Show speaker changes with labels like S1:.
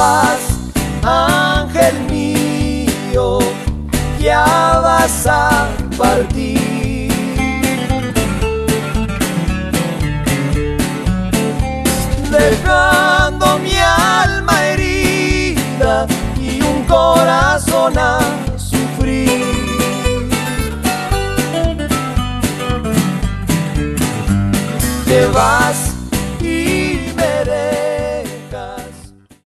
S1: vas, ángel mío, ya vas a partir. Dejando mi alma herida y un corazón a sufrir. Te vas,